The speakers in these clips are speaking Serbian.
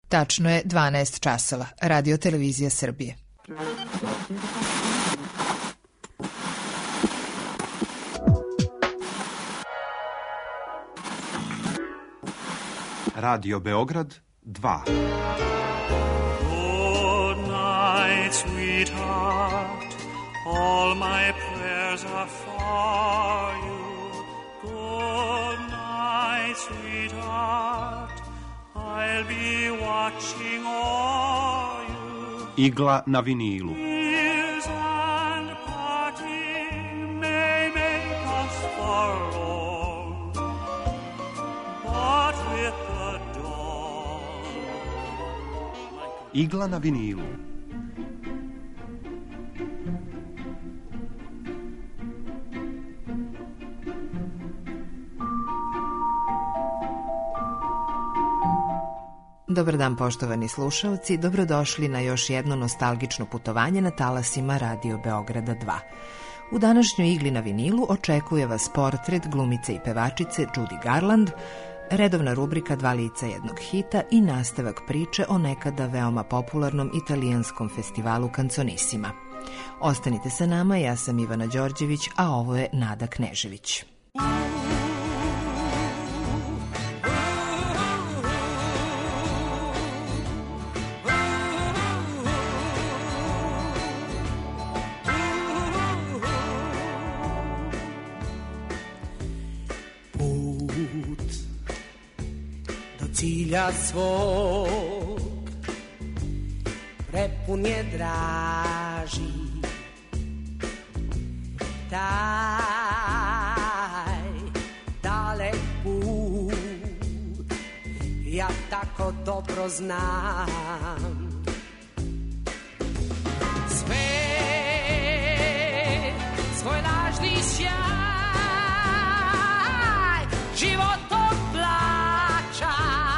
Tačno je 12 časova. Radio Televizija Srbije. Radio Beograd 2. Good night, sweetheart. All my prayers are for you. Good night, sweetheart. I'll be watching all you. Igla na vinilu. Tears and parting may make us forlorn, but with the dawn. Igla na vinilu. Dobar dan, poštovani slušalci, dobrodošli na još jedno nostalgično putovanje na talasima Radio Beograda 2. U današnjoj Igli na vinilu očekuje vas portret glumice i pevačice Judy Garland, redovna rubrika Dva lica jednog hita i nastavak priče o nekada veoma popularnom italijanskom festivalu Canzonissima. Ostanite sa nama, ja sam Ivana Đorđević, a ovo je Nada Knežević. Cilja svog prepun je draži taj dalek put, ja tako dobro znam. Sve svoj lažni sjaj životom plaća.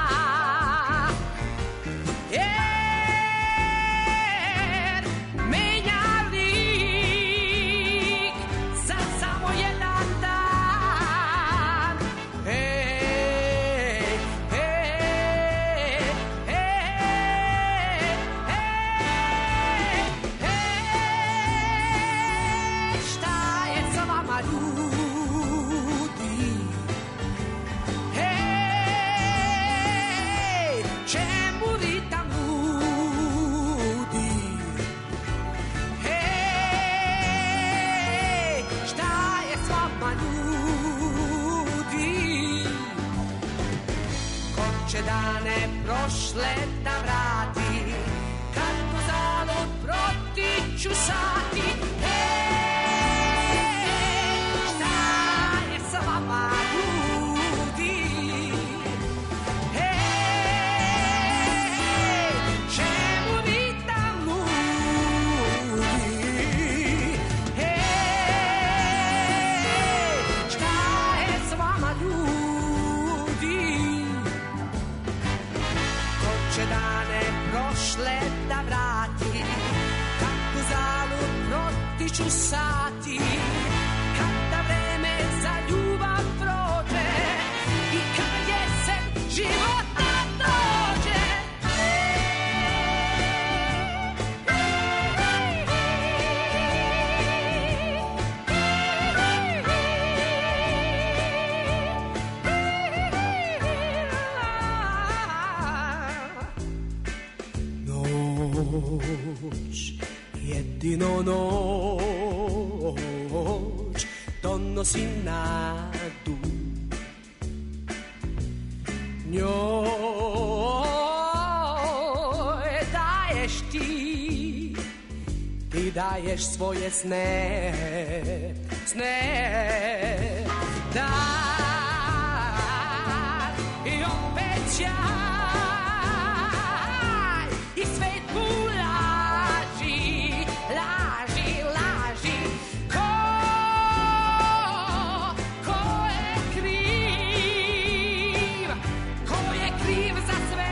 Dane prošle da vrati, kad u zalud protiču sati. Šta je sa vama ljudi? Čemu vi tam ludi? Šta je sa vama ljudi? Dane prošle da vrati, kako zalud protiču sati, kada vreme za ljubav prođe i kada jesen života dođe. Jedino noć donosi nadu, njoj daješ ti daješ svoje sne, daj i obećaj i svet laži, ko je kriv za sve.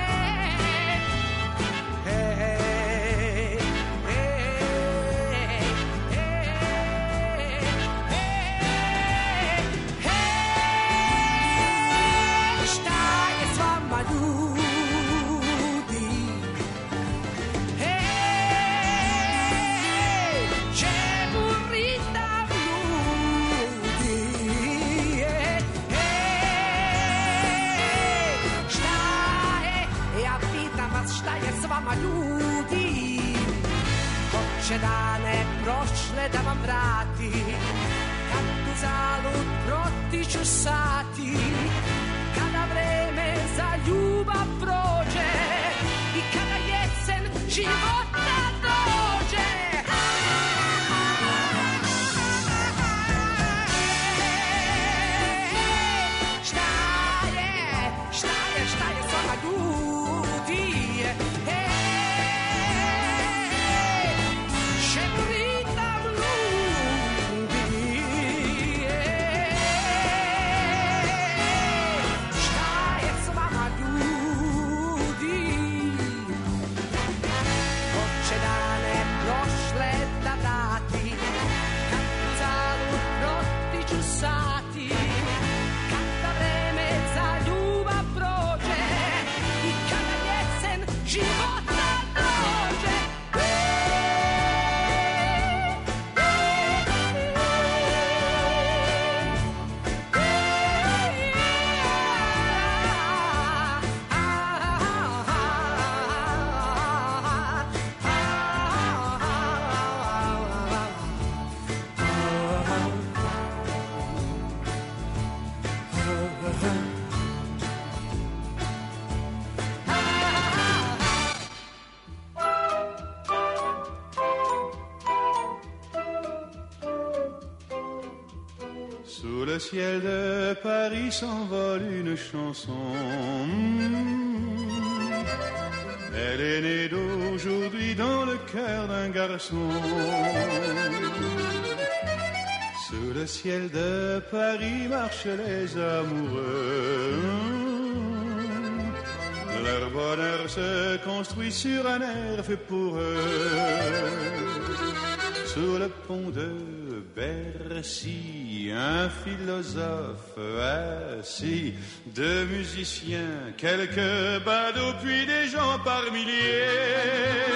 Šta je s vama ljudi? pitam vas šta je s vama ljudi. Hoće dane prošle da vam vrati, kad tu zalud protiču sati, kada vreme za ljubav prođe i kada jesen života dođe. Šta je s vama ljudi? Šepritam ludi. Šta je s vama ljudi? Hoće dane prošle da vrati, kad zalud protiču sati, kada vreme za ljubav prođe i kada jesen života dođe. Sous le ciel de Paris s'envole une chanson. Elle est née d'aujourd'hui dans le cœur d'un garçon. Sous le ciel de Paris marchent les amoureux. Leur bonheur se construit sur un air fait pour eux. Sous le pont de Bercy, un philosophe assis, deux musiciens, quelques badauds, puis des gens par milliers.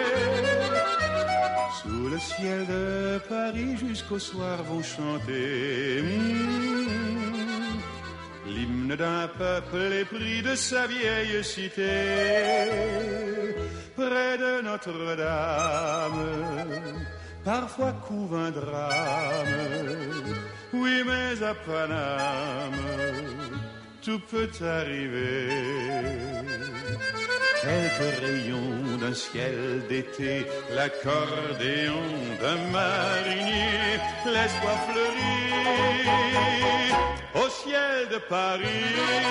Sous le ciel de Paris jusqu'au soir vont chanter l'hymne d'un peuple épris de sa vieille cité. Près de Notre-Dame, parfois couve un drame, oui mais à Paname, tout peut arriver. Quelques rayons d'un ciel d'été, l'accordéon d'un marinier, l'espoir fleurit au ciel de Paris.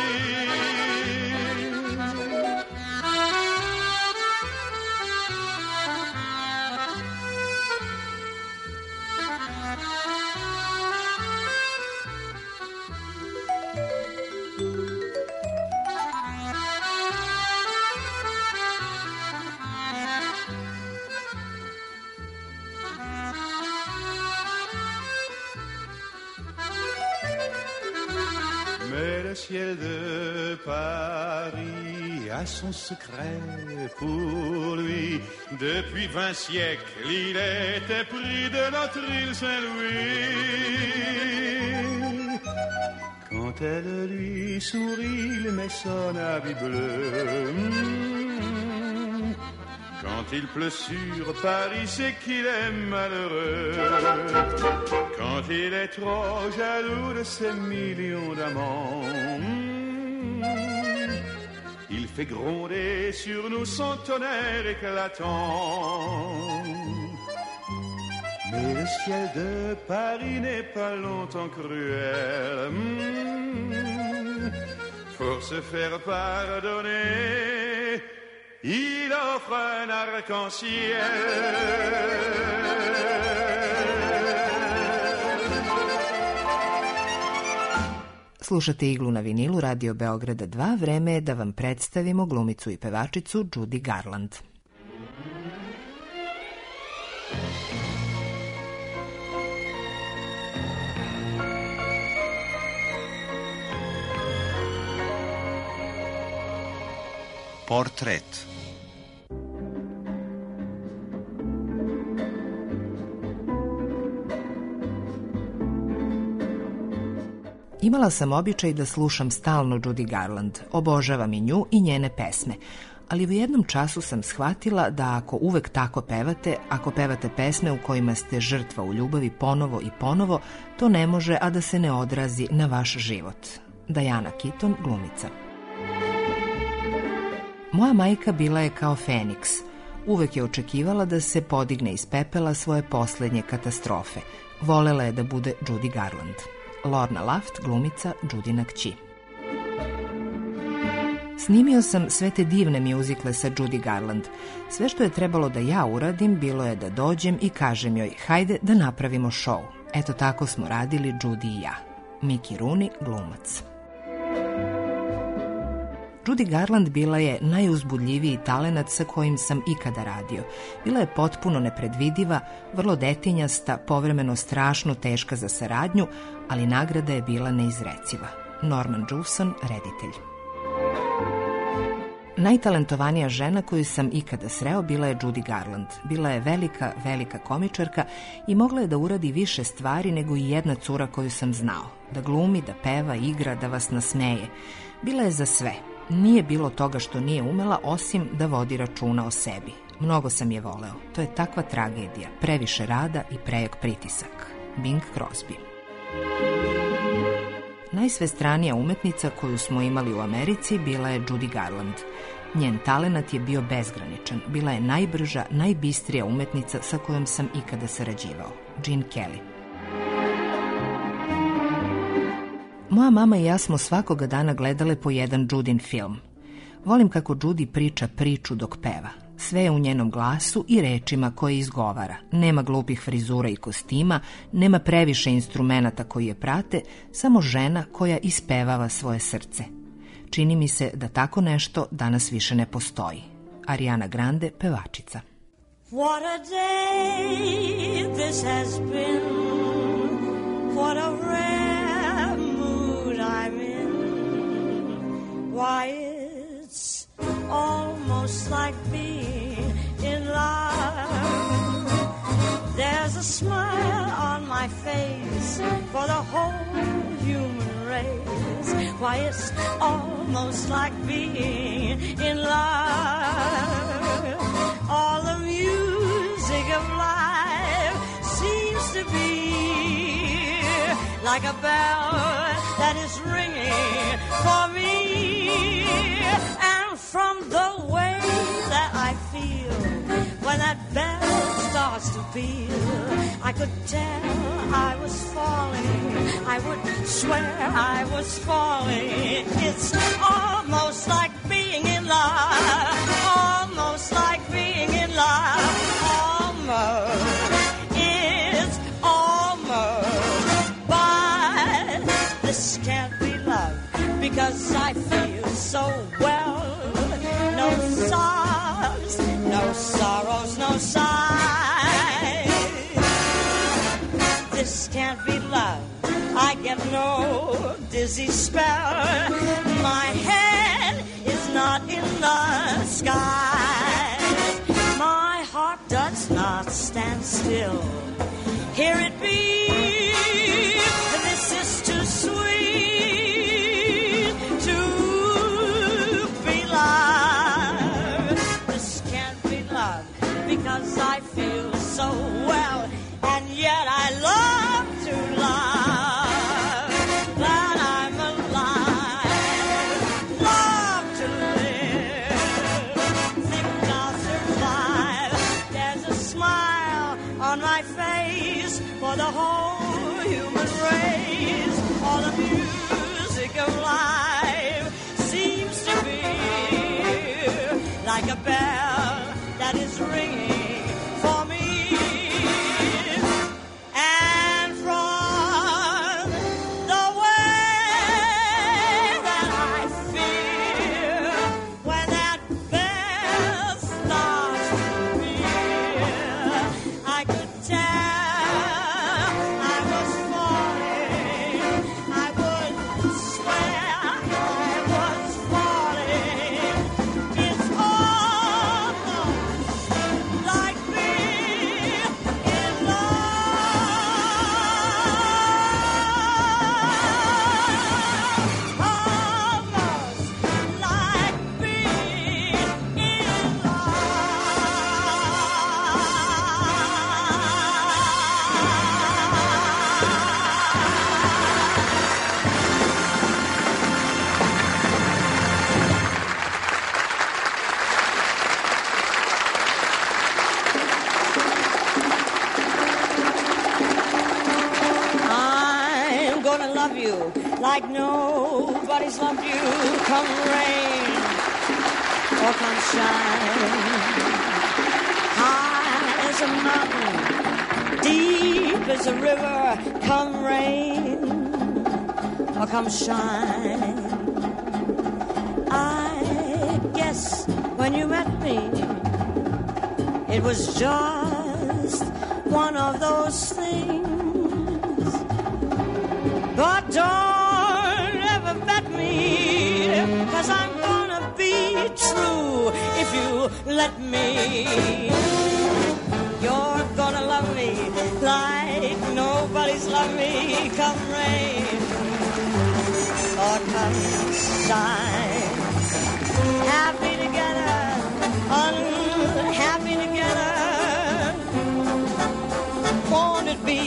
Mais le ciel de Paris a son secret pour lui. Depuis 20 siècles, il était pris de notre île Saint-Louis. Quand elle lui sourit, il met son habit bleu. Quand il pleut sur Paris, c'est qu'il est malheureux. Quand il est trop jaloux de ses millions d'amants, il fait gronder sur nous son tonnerre éclatant. Mais le ciel de Paris n'est pas longtemps cruel. Pour se faire pardonner, il offre un arc-en-ciel. Slušate Iglu na vinilu Radio Beograda 2, vreme je da vam predstavimo glumicu i pevačicu Judy Garland. Portret. Imala sam običaj da slušam stalno Judy Garland, obožavam i nju i njene pesme, Ali u jednom času sam shvatila da ako uvek tako pevate, ako pevate pesme u kojima ste žrtva u ljubavi ponovo i ponovo, to ne može, a da se ne odrazi na vaš život. Diana Keaton, glumica. Moja majka bila je kao Feniks. Uvek je očekivala da se podigne iz pepela svoje poslednje katastrofe. Volela je da bude Judy Garland. Lorna Luft, glumica, Judina kći. Snimio sam sve te divne mjuzikle sa Judy Garland. Sve što je trebalo da ja uradim bilo je da dođem i kažem joj, hajde da napravimo šou. Eto tako smo radili Judy i ja. Mickey Rooney, glumac. Judy Garland bila je najuzbudljiviji talenat sa kojim sam ikada radio. Bila je potpuno nepredvidiva, vrlo detinjasta, povremeno strašno teška za saradnju, ali nagrada je bila neizreciva. Norman Jewson, reditelj. Najtalentovanija žena koju sam ikada sreo bila je Judy Garland. Bila je velika, velika komičarka i mogla je da uradi više stvari nego i jedna cura koju sam znao. Da glumi, da peva, igra, da vas nasmeje. Bila je za sve. Nije bilo toga što nije umela, osim da vodi računa o sebi. Mnogo sam je voleo. To je takva tragedija. Previše rada i prejak pritisak. Bing Crosby. Najsvestranija umetnica koju smo imali u Americi bila je Judy Garland. Njen talenat je bio bezgraničan. Bila je najbrža, najbistrija umetnica sa kojom sam ikada sarađivao. Gene Kelly. Moja mama i ja smo svakoga dana gledale po jedan Judin film. Volim kako Judy priča priču dok peva. Sve je u njenom glasu i rečima koje izgovara. Nema glupih frizura i kostima, nema previše instrumenata koji je prate, samo žena koja ispevava svoje srce. Čini mi se da tako nešto danas više ne postoji. Ariana Grande, pevačica. What a day this has been. What a rare mood I'm in. Why, it's almost like being in love. There's a smile on my face for the whole human race. Why, it's almost like being in love. All the music of life seems to be like a bell that is ringing for me. And from the way that I feel when that bell starts to peal, I could tell I was falling. I would swear I was falling. It's almost like being in love. Almost like being in love. Almost. It's almost. But this can't be love because I feel so well. No sobs, no sorrows, no sighs. This can't be love. I get no dizzy spell. My head is not in the sky. My heart does not stand still. Hear it beat. This is too sweet to be love. This can't be love because I feel so well, and yet I love to love. That I'm alive, love to live, think I'll survive. There's a smile on my face for the whole human race. All the music of life seems to be like a bell that is ringing for me. And from the way that I feel when that bell starts to peal, I could tell I was falling. I would swear I was falling. It's almost love you like nobody's loved you. Come rain or come shine. High as a mountain, deep as a river. Come rain or come shine. I guess when you met me, it was just one of those things. But don't ever bet me, 'cause I'm gonna be true if you let me. You're gonna love me like nobody's loved me. Come rain or come shine. Happy together, unhappy together. Won't it be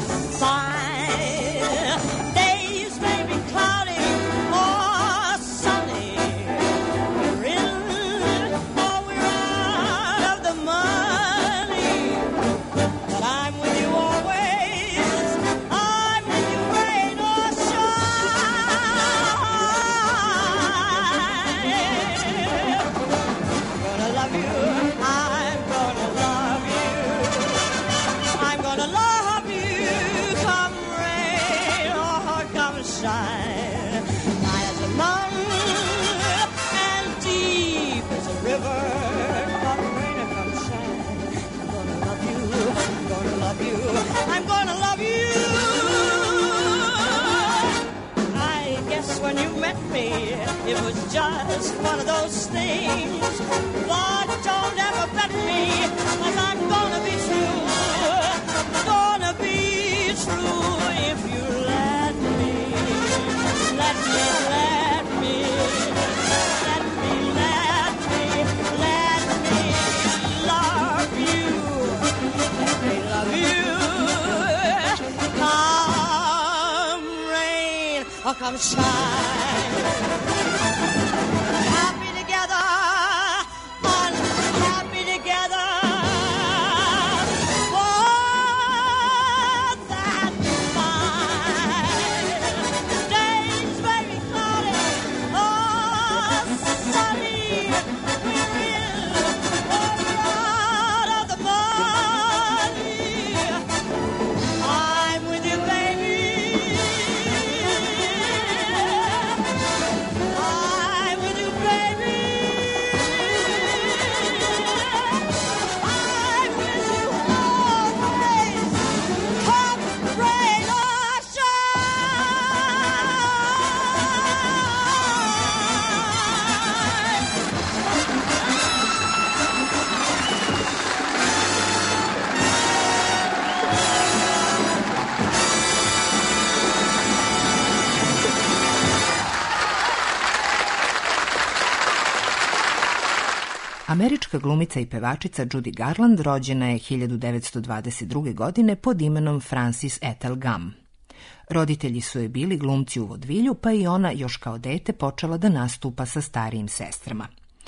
fine? Days may be cloudy or sunny. We're in or we're out of the money. But I'm with you always. I'm with you rain or shine. Gonna love you. I'm gonna love you. I'm gonna love you. Come rain or come shine. High as a mountain and deep as a river. Come rain or come shine. I'm gonna love you. I'm gonna love you. I'm gonna love you. I guess when you met me, it was just one of those things. But don't ever bet me, 'cause I'm gonna be true. Gonna be true if you let me. Let me, let me. Let me, let me. Let me love you. Let me love you. Come rain or come shine. Happy together, unhappy together. Oh, that's fine. Days may be cloudy or sunny. We're in or we're out of the money. I'm with you, baby. I'm with you, baby. I'm with you always. Come rain or shine. Američka glumica i pevačica Judy Garland rođena je 1922. godine pod imenom Frances Ethel Gumm. Roditelji su joj bili glumci u vodvilju, pa i ona još kao dete počela da nastupa sa starijim sestrama.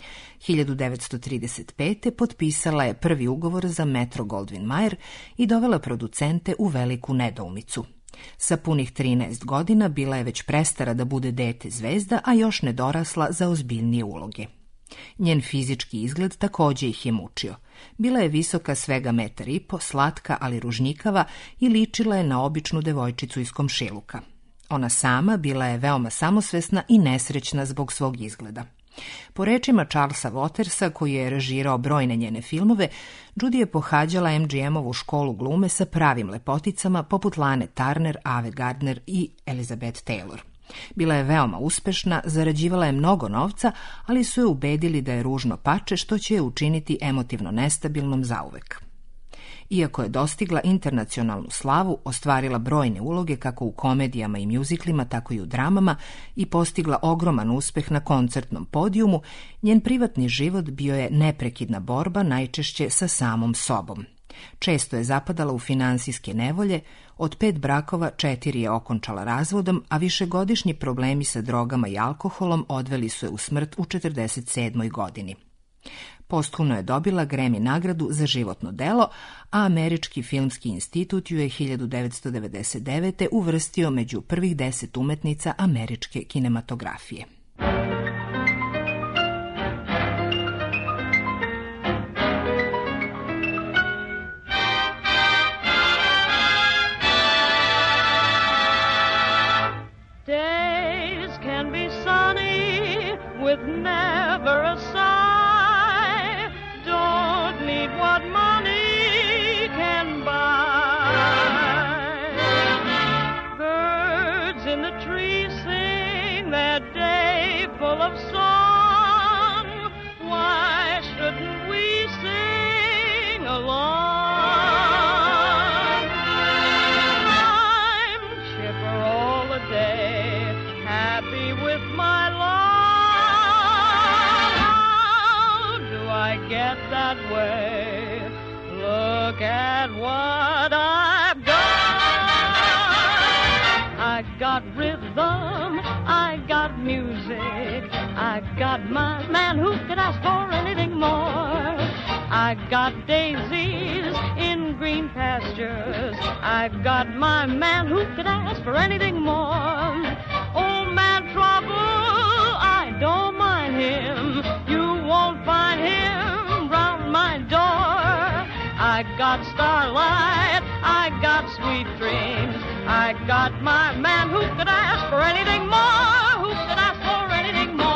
1935. potpisala je prvi ugovor za Metro-Goldwyn-Mayer i dovela producente u veliku nedoumicu. Sa punih 13 godina bila je već prestara da bude dete zvezda, a još nedorasla za ozbiljnije uloge. Njen fizički izgled također ih je mučio. Bila je visoka svega 1,5 m, slatka ali ružnjikava i ličila je na običnu devojčicu iz komšiluka. Ona sama bila je veoma samosvesna i nesrećna zbog svog izgleda. Po rečima Charlesa Watersa, koji je režirao brojne njene filmove, Judy je pohađala MGM-ovu školu glume sa pravim lepoticama poput Lane Turner, Ave Gardner i Elizabeth Taylor. Bila je veoma uspešna, zarađivala je mnogo novca, ali su je ubedili da je ružno pače, što će je učiniti emotivno nestabilnom zauvek. Iako je dostigla internacionalnu slavu, ostvarila brojne uloge kako u komedijama i mjuziklima, tako i u dramama i postigla ogroman uspeh na koncertnom podijumu, njen privatni život bio je neprekidna borba, najčešće sa samom sobom. Često je zapadala u finansijske nevolje, od 5 brakova 4 je okončala razvodom, a višegodišnji problemi sa drogama i alkoholom odveli su je u smrt u 47. godini. Posthumno je dobila Grammy nagradu za životno delo, a Američki filmski institut ju je 1999. uvrstio među prvih 10 umetnica američke kinematografije. With never a sigh, don't need what money can buy. Birds in the trees sing their day full of song. Why shouldn't we sing along? I'm chipper all the day, happy with my life. Get that way. Look at what I've got. I got rhythm, I got music, I got my man who could ask for anything more. I got daisies in green pastures, I got my man who could ask for anything more. Old man Trouble, I don't mind him, you won't find him round my door. I got starlight, I got sweet dreams, I got my man who could ask for anything more, who could ask for anything more.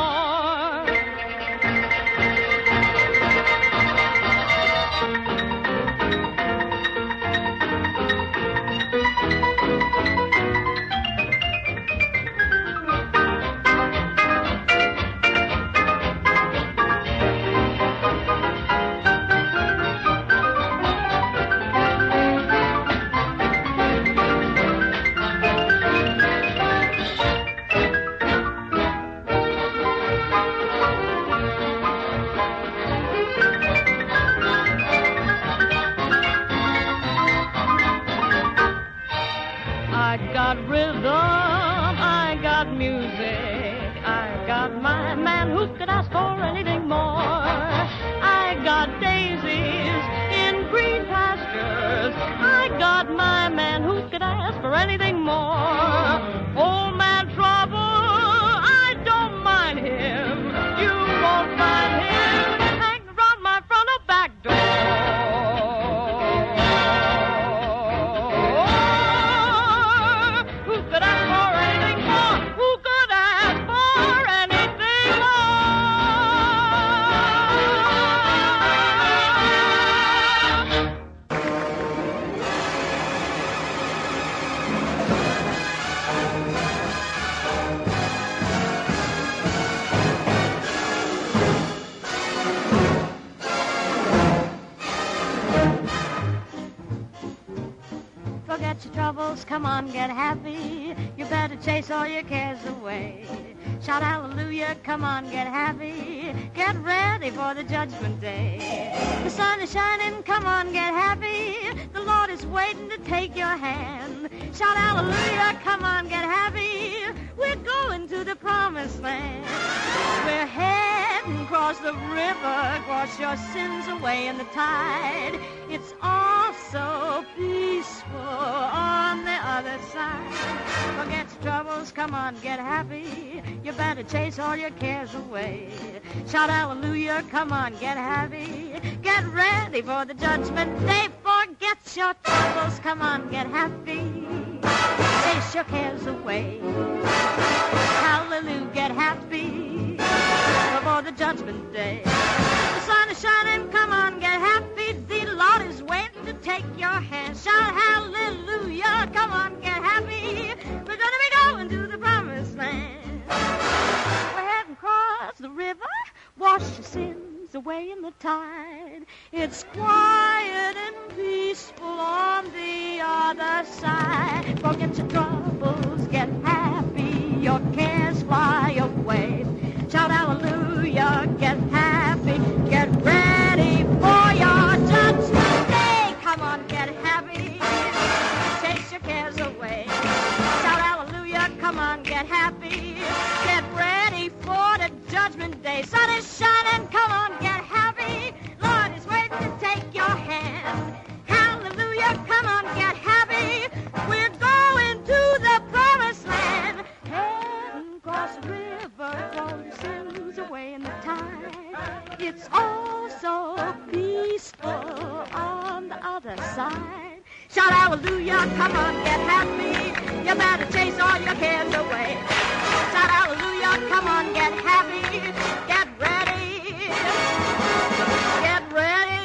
I got rhythm, I got music, I got my man who could ask for anything more. I got daisies in green pastures, I got my man who could ask for anything more. Old man Trouble, I don't mind him, you won't find him hanging around my front or back door. Forget your troubles, come on, get happy. You better chase all your cares away. Shout hallelujah, come on, get happy. Get ready for the judgment day. The sun is shining, come on, get happy. The Lord is waiting to take your hand. Shout hallelujah, come on, get happy. We're going to the promised land. We're heading across the river, wash your sins away in the tide. It's all so peaceful on the other side. Forget your troubles, come on, get happy. You better chase all your cares away. Shout hallelujah, come on, get happy. Get ready for the judgment day. Forget your troubles, come on, get happy. Chase your cares away. Hallelujah, get happy before the judgment day. The sun is shining, come on, get happy. The Lord is waiting to take your hand. Shout hallelujah, come on, get happy. We're gonna be going to the promised land. We're heading across the river, wash your sins away in the tide. It's quiet and peaceful on the other side. Forget your troubles, get happy, your cares fly away. Shout hallelujah, get happy, get ready for your judgment day. Come on, get happy, chase your cares away. Shout hallelujah, come on, get happy, get ready for the judgment day. Sun is shining, come on, get happy. other side. Shout hallelujah, come on, get happy. You better chase all your cares away. Shout hallelujah, come on, get happy. Get ready. Get ready.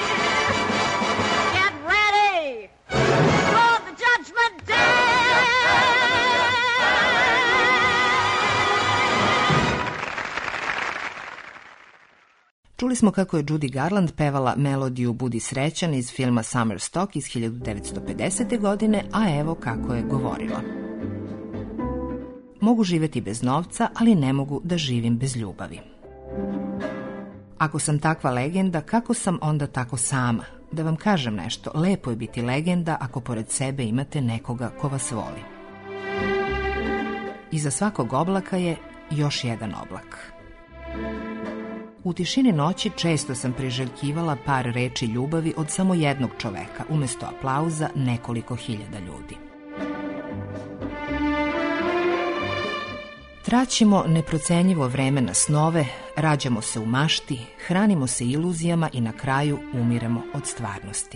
Get ready for the judgment day. Čuli smo kako je Judy Garland pevala melodiju Budi srećan iz filma Summer Stock iz 1950. godine, a evo kako je govorila. Mogu živjeti bez novca, ali ne mogu da živim bez ljubavi. Ako sam takva legenda, kako sam onda tako sama? Da vam kažem nešto, lepo je biti legenda ako pored sebe imate nekoga ko vas voli. Iza svakog oblaka je još jedan oblak. U tišini noći često sam priželjkivala par reči ljubavi od samo jednog čoveka, umjesto aplauza nekoliko hiljada ljudi. Traćimo neprocenjivo vreme na snove, rađamo se u mašti, hranimo se iluzijama i na kraju umiremo od stvarnosti.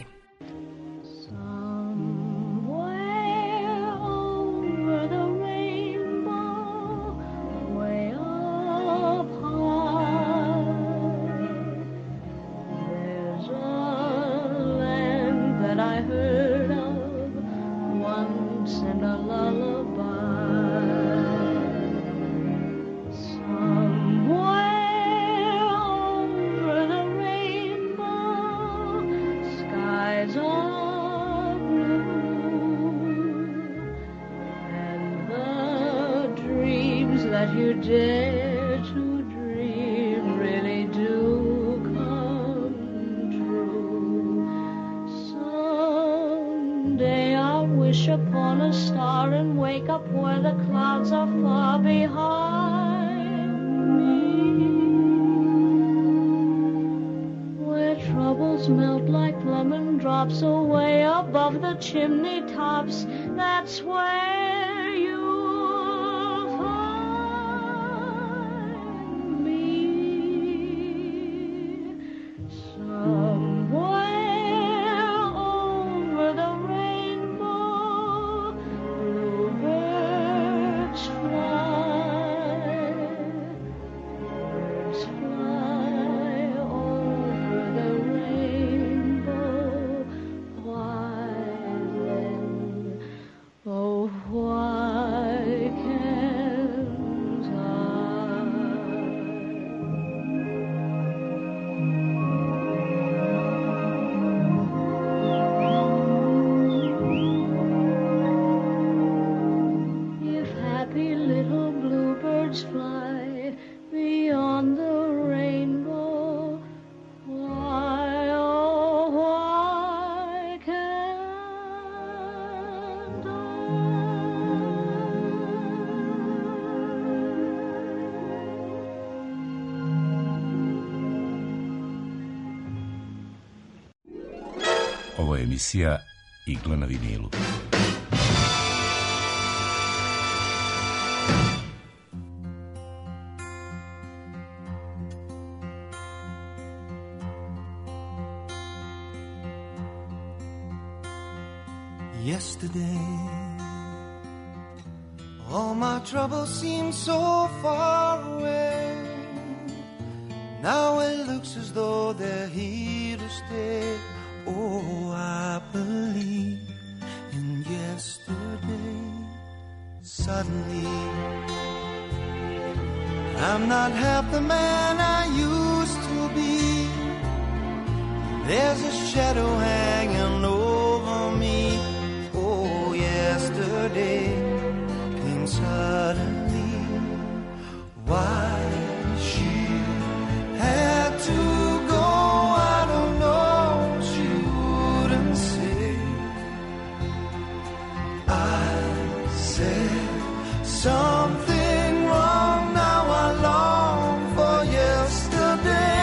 You dare to dream really do come true. Someday I'll wish upon a star and wake up where the clouds are far behind me, where troubles melt like lemon drops away above the chimney tops. That's where you Ovo je emisija Igla na vinilu. Yesterday, all my troubles seem so far away. Now it looks as though they're here to stay. Oh, I believe in yesterday. Suddenly, I'm not half the man I used to be. There's a shadow hanging over me. Oh, yesterday came suddenly. Why she had to go, I don't know. She wouldn't say. I said something wrong. Now I long for yesterday.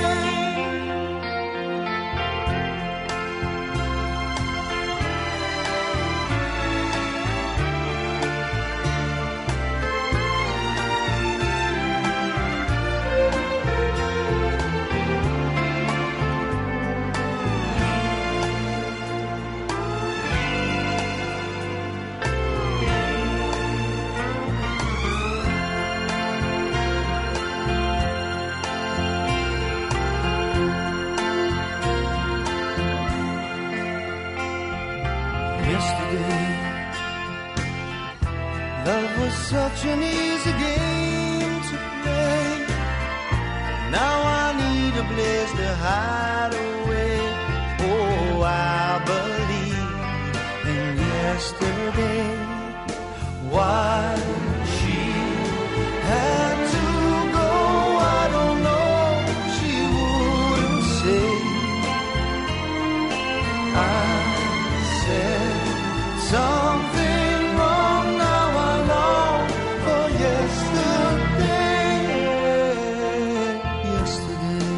such an easy game to play. Now I need a place to hide away. Oh, I believe in yesterday. Why she had to go, I don't know, she wouldn't say. I said something wrong, now I long for yesterday. Yesterday,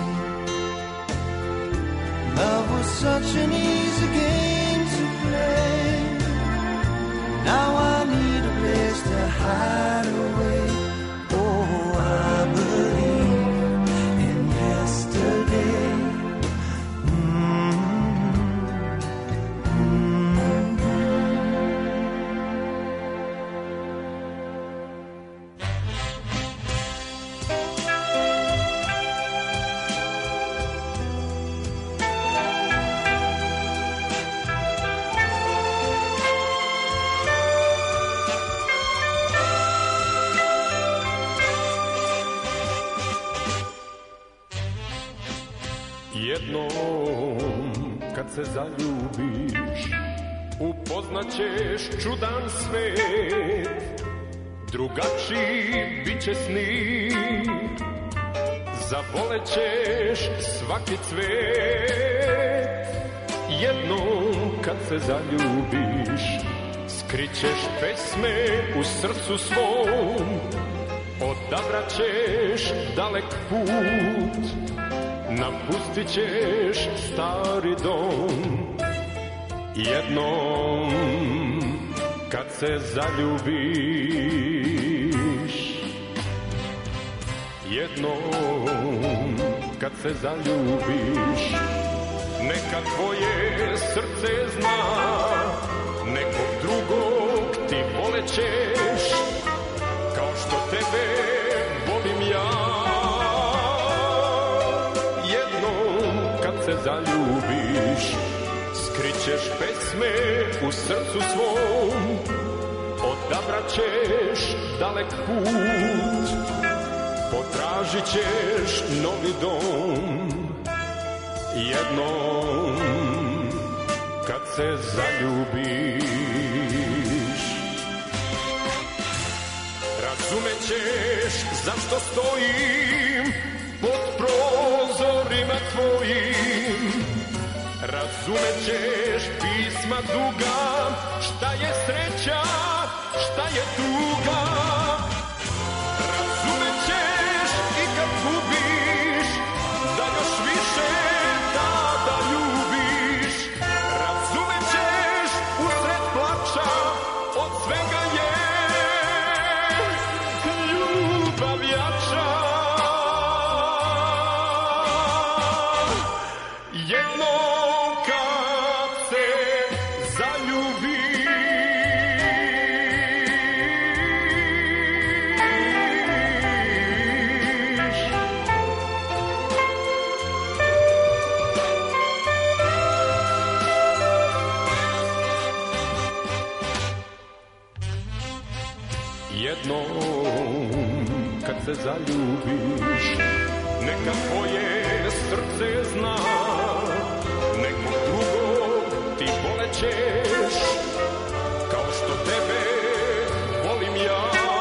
love was such an easy game to play. Now I need a place to hide away. Oh, I believe in yesterday. Jednom kad se zaljubiš, upoznaćeš čudan svet, drugačiji bit će sni, zavolećeš svaki cvet. Jednom kad se zaljubiš, skrićeš pesme u srcu svom, odabraćeš dalek put, napustit ćeš stari dom. Jednom kad se zaljubiš, jednom kad se zaljubiš, neka tvoje srce zna, nekog drugog ti volećeš, kao što tebe volim ja. Kad se zaljubiš, skrićeš pesme u srcu svom, odabraćeš dalek put, potražit ćeš novi dom. Jednom kad se zaljubiš, razumećeš zašto stojim pod prozorima tvojim, razumećeš pisma duga, šta je sreća, šta je tuga. Razumećeš i kad gubiš, da još više tada ljubiš. Razumećeš usred plača, od svega je ljubav jača. Jednom kad se zaljubiš, jednom kad se zaljubiš, neka tvoje srce zna, nekog drugog ti volećeš, kao što tebe volim ja.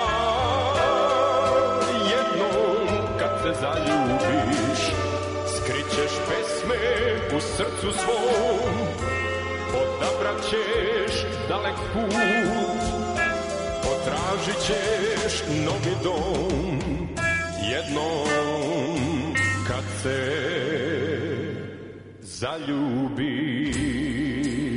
Jednom kad se zaljubiš, skrićeš pesme u srcu svom, odabraćeš dalek put, potražit ćeš novi dom. Jednom kad se zaljubiš.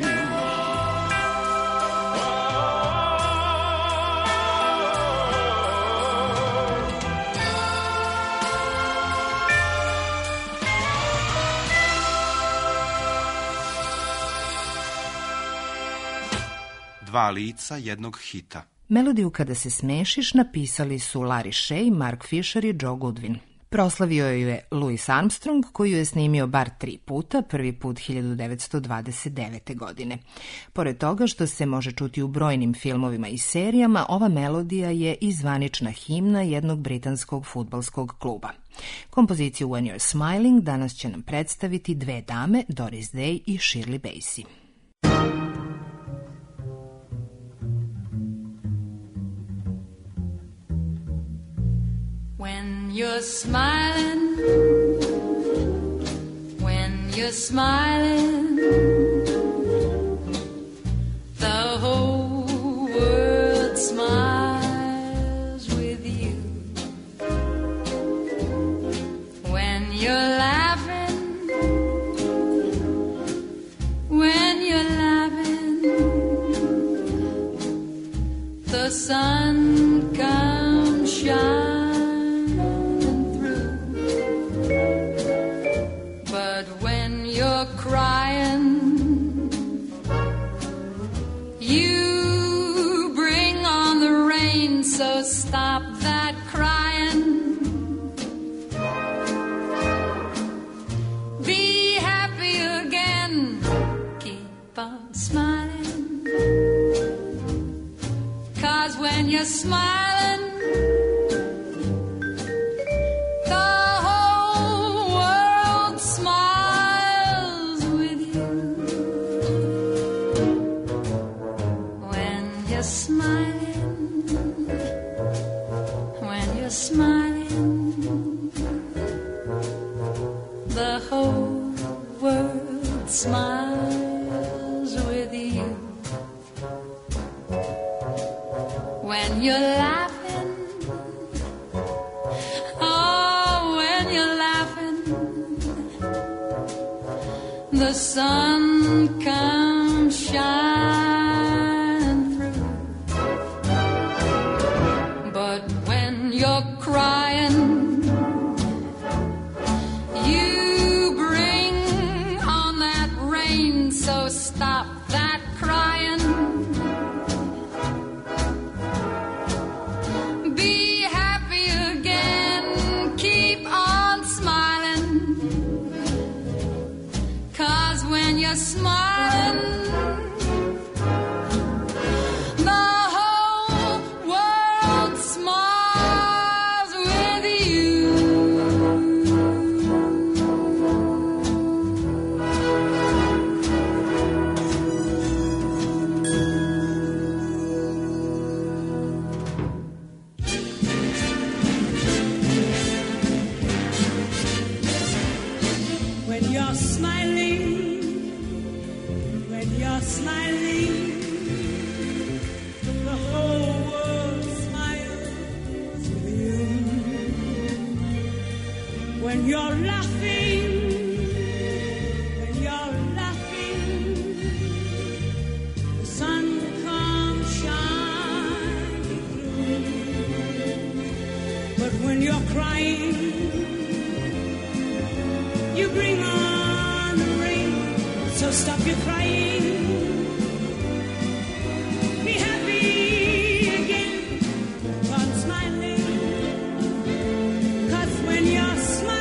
Dva lica jednog hita. Melodiju Kada se smešiš napisali su Larry Shea, Mark Fisher i Joe Goodwin. Proslavio ju je Louis Armstrong, koji ju je snimio bar 3 puta, prvi put 1929. godine. Pored toga što se može čuti u brojnim filmovima i serijama, ova melodija je i zvanična himna jednog britanskog fudbalskog kluba. Kompoziciju When You're Smiling danas će nam predstaviti dve dame, Doris Day i Shirley Bassey. When you're smiling, when you're smiling, the whole world smiles with you. When you're laughing, when you're laughing, the sun comes shining. Crying, you bring on the rain, so stop that crying. Be happy again, keep on smiling, 'cause when you're smiling, the whole world smiles with you. When you're laughing, oh, when you're laughing, the sun comes shining through. But when you're crying, so stop that crying. Be happy again, keep on smiling, 'cause when you're smiling, the whole world smiles with you. When you're laughing, the sun comes shining through. But when you're crying, you bring on the rain. So stop your crying. Be happy again, keep on smiling. 'Cause when you're smiling,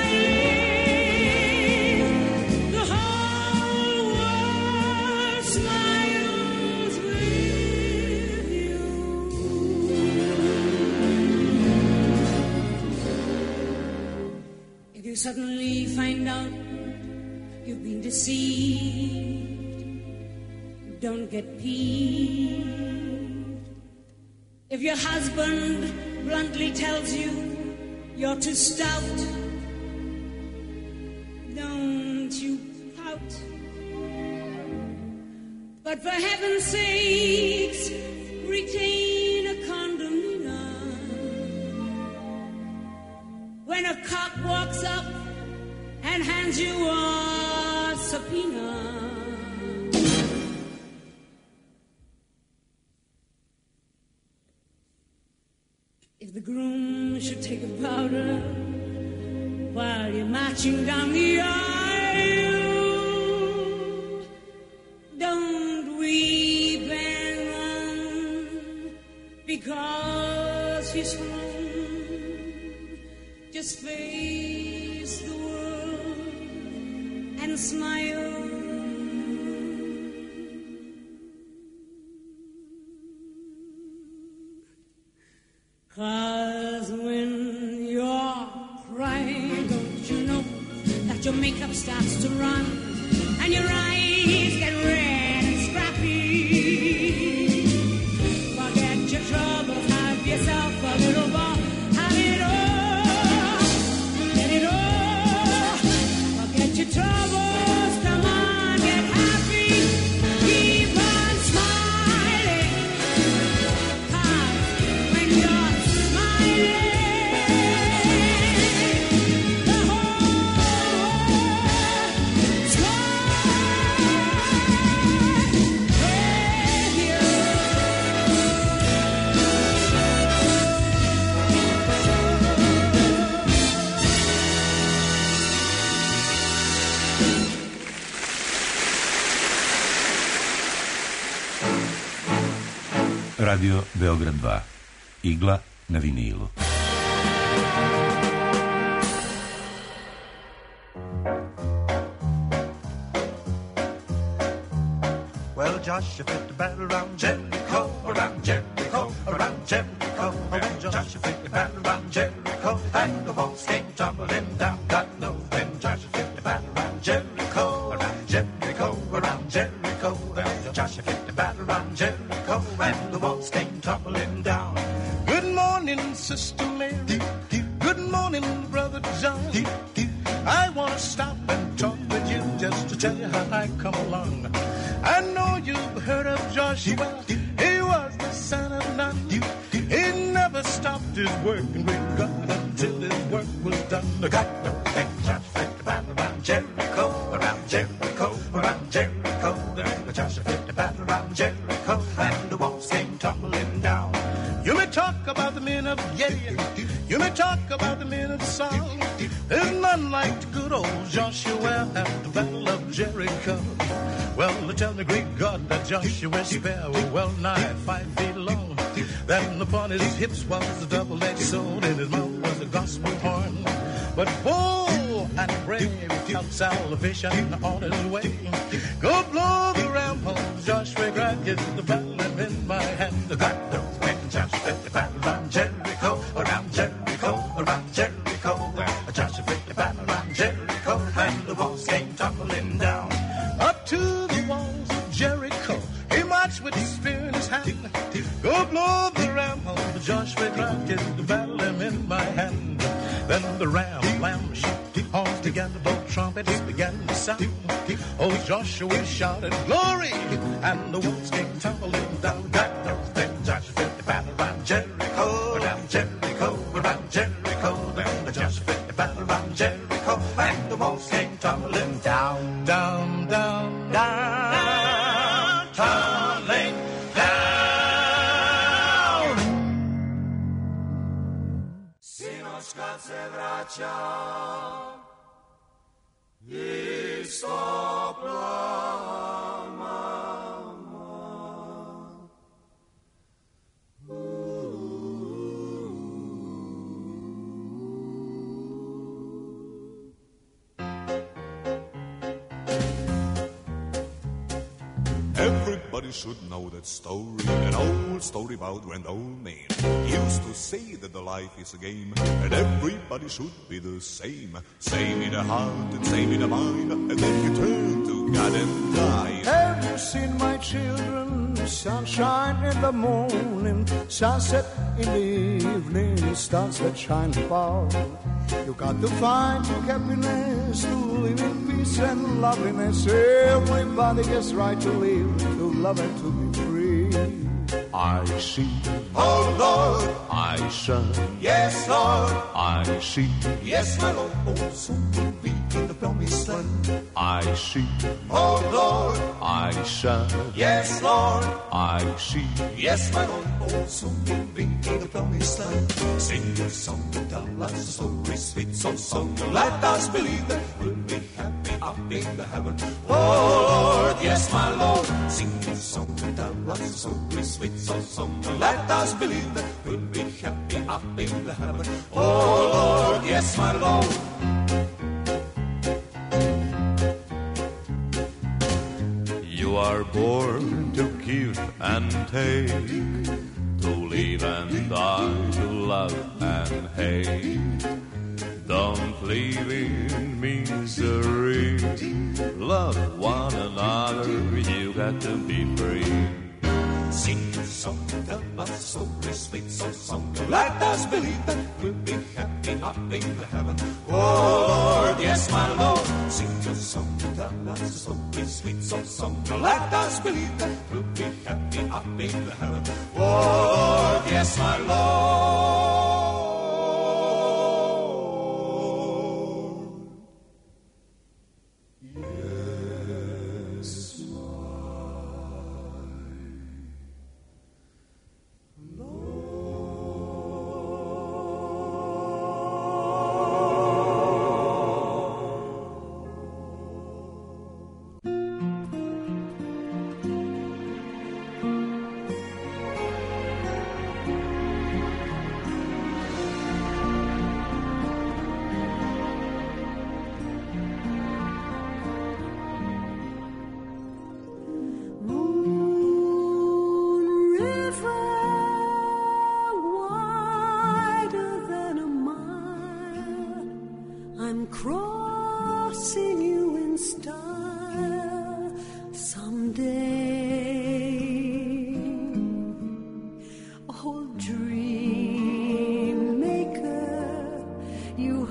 suddenly find out you've been deceived, don't get peeved. If your husband bluntly tells you you're too stout, don't you pout. But for heaven's sakes, retain a condom. When a cop walks up and hands you a subpoena, if the groom should take a powder while you're marching down the aisle, don't weep and run because he's home. Just face smile. Cause when you're crying, don't you know that your makeup starts to run and your eyes get red and scrappy? Forget your troubles, have yourself a little ball, have it all, get it all. Forget your troubles, come on, get happy, keep on smiling. Cause when you're Radio Beograd 2. Igla na vinilu. Well, Joshua fit the battle around Jericho, around Jericho, around Jericho. When Joshua fit the battle around Jericho, and the walls came tumbling down. God knows when Joshua fit the battle around Jericho, around Jericho, around Jericho. When Joshua fit the battle around Jericho, and the walls came tumbling down. Good morning, Sister Mary. Good morning, Brother John. I want to stop and talk with you just to tell you how I come along. I know you've heard of Joshua. He was the son of Nun. He never stopped his working with God until his work was done. God knows when Joshua fit the battle around Jericho, around Jericho, around Jericho. Joshua fit the battle around Jericho, and the walls came tumbling down. You may talk about the men of Gideon, you may talk about the men of Saul. There's none like the good old Joshua at the battle of Jericho. Well, tell the great God that Joshua's spear was well nigh 5 feet long. Then upon his hips was a double-edged sword, in his mouth was a gospel horn. But bold and brave, he felt salvation on his way. Go blow the ram horn, Joshua cried, get the battle in my hand. God knows when Joshua fit the battle around Jericho, around Jericho, around Jericho. Joshua fit the battle around Jericho, and the walls came tumbling down. Up to the walls of Jericho, he marched with his spear in his hand. Go blow the ram horn, Joshua cried, get the battle in my hand. Then the lamb shot, horns began to blow, trumpets began to sound. Oh, Joshua shouted, glory, and the walls came tumbling down. God knows then Joshua fit the battle around Jericho, around Jericho, around Jericho. Then Joshua fit the battle around Jericho, and the walls came tumbling down, down, down, down, tumbling down. Sinoć kad se vraćam isto plama. Everybody should know that story, an old story about grand old man. He used to say that the life is a game, and everybody should be the same. Same in the heart and same in the mind, and then you turn to God and die. Have you seen, my children, sunshine in the morning, sunset in the evening, stars that shine above? You got to find your happiness, to live in peace and loveliness. Everybody has right to live, to love and to be free. I see, Oh Lord, I shall, yes Lord, I see, yes my Lord, oh soon we'll be in the promised land. I see, Oh Lord, I shall, yes Lord, I see, yes my Lord, oh soon we'll be in the promised land. Sing your song and tell us a story, sweet song, let us believe that we'll be happy up in the heaven. Oh Lord, yes my Lord, sing your song and tell us a story, sweet song, let us believe that we'll be happy up in the heaven. Oh Lord, yes my Lord. You are born to give and take, to live and die, to love and hate. Don't live in misery, love one another, you got to be free. Sing a song, tell us a story, sweet song. Let us believe that we'll be happy up in heaven. Oh Lord, yes my Lord. Sing a song, tell us a story, sweet song. Let us believe that we'll be happy up in heaven. Oh Lord, yes my Lord. Crossing you in style someday. Oh, dream maker, you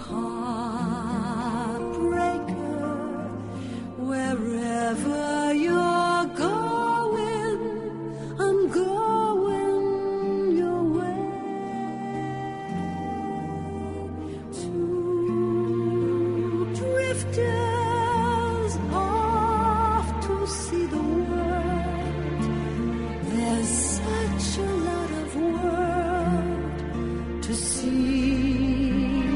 heartbreaker, wherever you're going, I'm going your way. Drifters off to see the world. There's such a lot of world to see.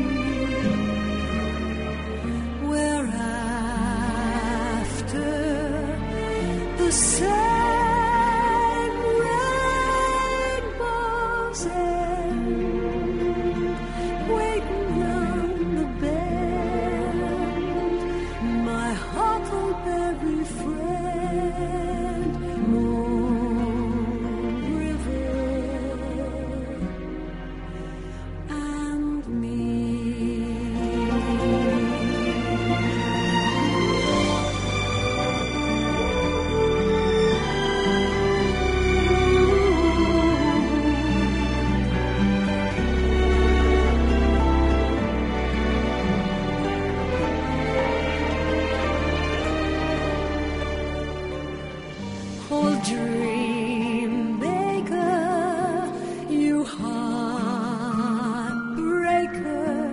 We're after the same rainbow's end, waiting round the bend. My huckleberry friend, Moon River, and me. Oh, dream maker, you heartbreaker,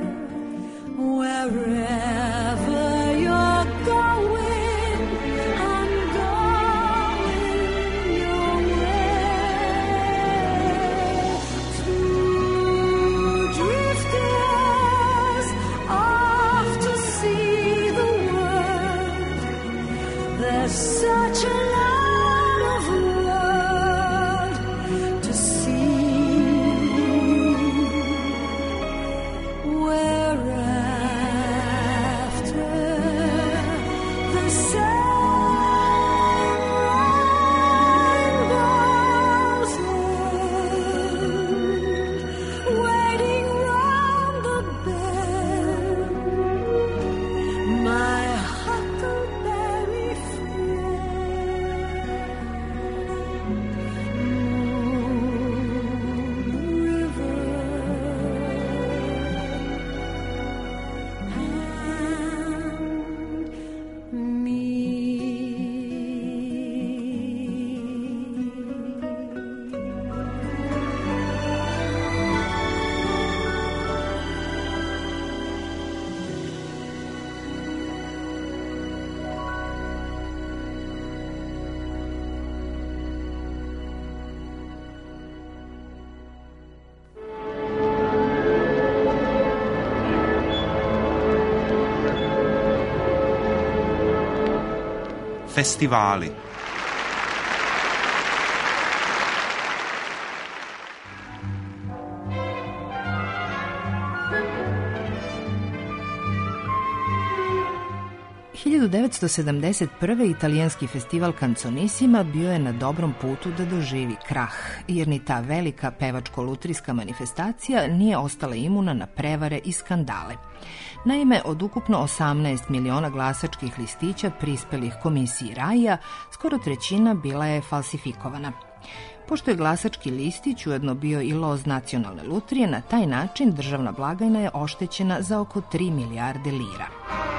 wherever you're going, I'm going your way. Two drifters off to see the world. There's such a lot of world to see. We're after the same rainbow's end, waiting round the bend. My huckleberry Festivali. 1971. italijanski festival Canzonissima bio je na dobrom putu da doživi krah, jer ni ta velika pevačko-lutrijska manifestacija nije ostala imuna na prevare i skandale. Naime, od ukupno 18 miliona glasačkih listića prispelih komisiji RAI-a, skoro trećina bila je falsifikovana. Pošto je glasački listić ujedno bio i loz nacionalne lutrije, na taj način državna blagajna je oštećena za oko 3 milijarde lira.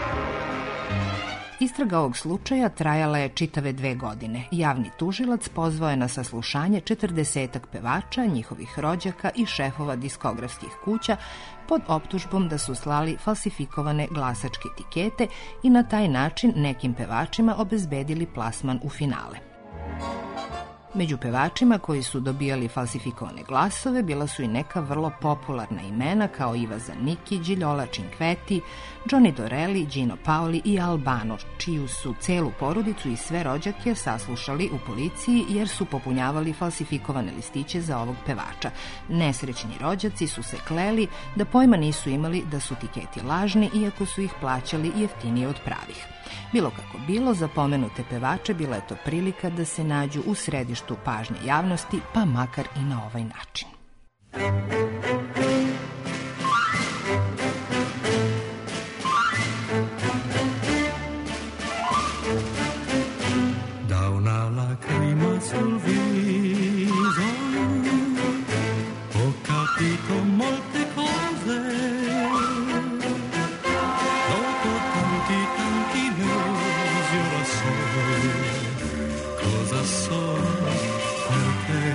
Istraga ovog slučaja trajala je čitave 2 godine. Javni tužilac pozvao je na saslušanje 40 pevača, njihovih rođaka i šefova diskografskih kuća pod optužbom da su slali falsifikovane glasačke etikete i na taj način nekim pevačima obezbedili plasman u finale. Među pevačima koji su dobijali falsifikovane glasove bila su i neka vrlo popularna imena kao Iva Zanicchi, Gigliola Cinquetti, Johnny Dorelli, Gino Paoli i Albano, čiju su celu porodicu i sve rođake saslušali u policiji jer su popunjavali falsifikovane listiće za ovog pevača. Nesrećni rođaci su se kleli da pojma nisu imali da su tiketi lažni, iako su ih plaćali jeftinije od pravih. Bilo kako bilo, za pomenute pevače bila je to prilika da se nađu u središtu pažnje javnosti, pa makar i na ovaj način. Da una lacrima sul viso ho capito molte cose. Dopo tanti mesi ora so cosa sono per te.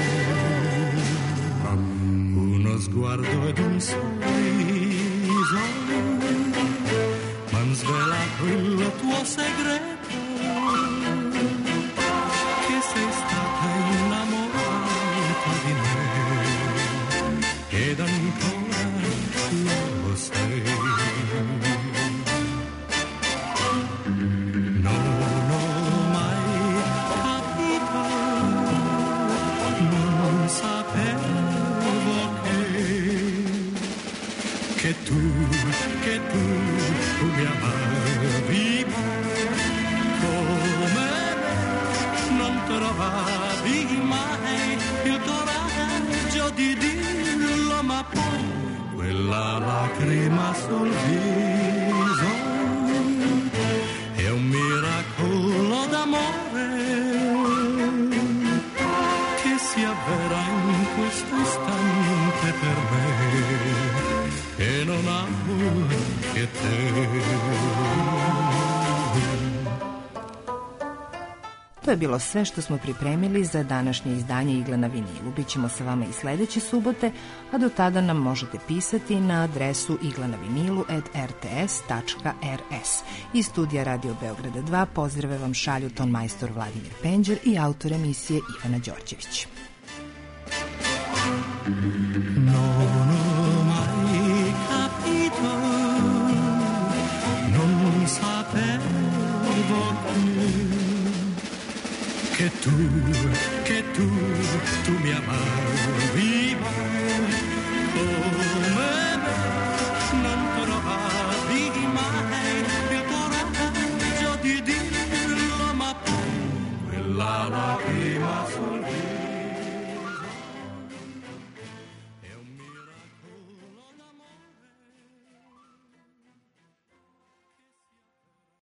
Uno sguardo ed un sorriso m'han svelato il tuo segreto, che sei stata innamorata di me ed ancora lo sei. Non ho mai capito, non sapevo che tu mi amavi come me, non trovavi mai il coraggio di dirlo, ma poi quella lacrima sul viso è un miracolo d'amore che si avvera in questo istante per me e non amo che te. To je bilo sve što smo pripremili za današnje izdanje Igle na vinilu. Bićemo sa vama i sledeće subote, a do tada nam možete pisati na adresu iglanavinilu@rts.rs. Iz studija Radio Beograda 2 pozdrave vam šalju tonmajstor Vladimir Penđer i autor emisije Ivana Đorđević. Non ho mai capito, non sapevo che tu mi amavi come me.